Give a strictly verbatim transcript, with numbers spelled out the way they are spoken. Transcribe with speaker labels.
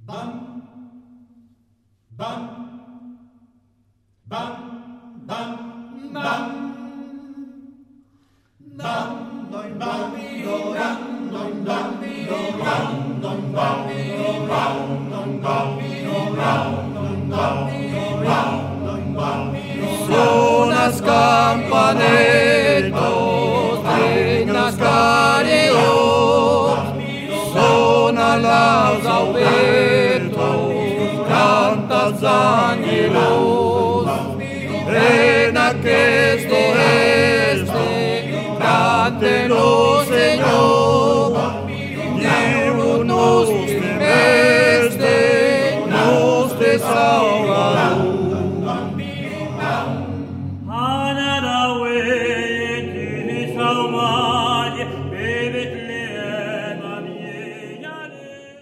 Speaker 1: Suonas campanetos, dignas carios, suona las aubertos, cantas angelos, en aquesto este